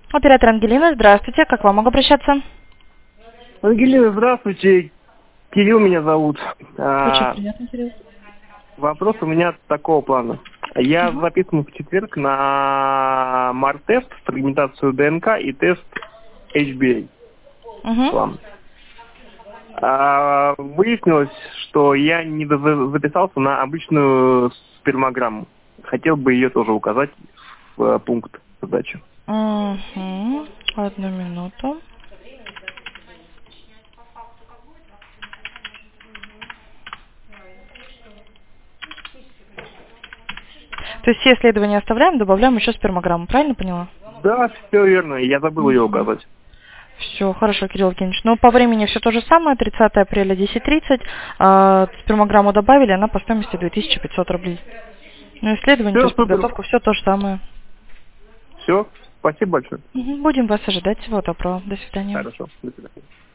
Оператор Ангелина, здравствуйте. Как к вам могу обращаться? Ангелина, здравствуйте. Кирилл меня зовут. Очень приятно, Кирилл. Вопрос у меня такого плана. Я записан в четверг на МАР-тест, фрагментацию ДНК и тест HbA. План. Выяснилось, что я не записался на обычную спермограмму. Хотел бы ее тоже указать в пункт задачи. Одну минуту. То есть все исследования оставляем, добавляем еще спермограмму, правильно поняла? Да, все верно, я забыл ее указать. Все, хорошо, Кирилл Евгеньевич. Но по времени все то же самое, 30 апреля 10:30. Спермограмму добавили, она по стоимости 2500 рублей. Ну, исследование, Все, то есть подготовка, все то же самое. Все, спасибо большое. Будем вас ожидать. Всего доброго. До свидания. Хорошо, до свидания.